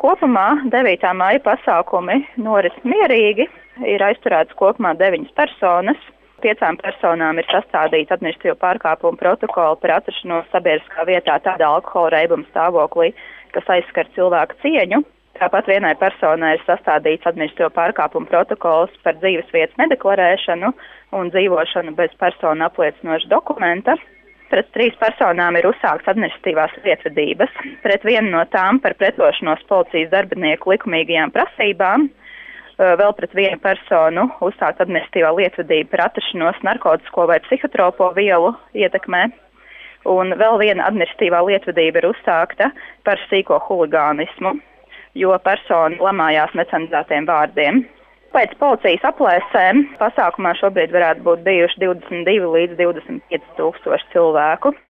Kopumā 9. maija pasākumi noris mierīgi, ir aizturētas kopumā 9 personas. 5 personām ir sastādīts administratīvo pārkāpumu protokolu par atrašanos sabiedriskā vietā tādā alkohola reibuma stāvoklī, kas aizskar cilvēku cieņu. Tāpat vienai personai ir sastādīts administratīvo pārkāpumu protokols par dzīvesvietas nedeklarēšanu un dzīvošanu bez personu apliecinoša dokumenta. Pret 3 personām ir uzsākts administratīvās lietvedības. Pret vienu no tām par pretošanos policijas darbinieku likumīgajām prasībām. Vēl pret vienu personu uzsākt administratīvā lietvedība par atrašanos narkotisko vai psihotropo vielu ietekmē. Un vēl viena administratīvā lietvedība ir uzsākta par sīko huligānismu, jo persona lamājās necenzētiem vārdiem. Pēc policijas aplēsēm pasākumā šobrīd varētu būt bijuši 22 līdz 25 tūkstoši cilvēku.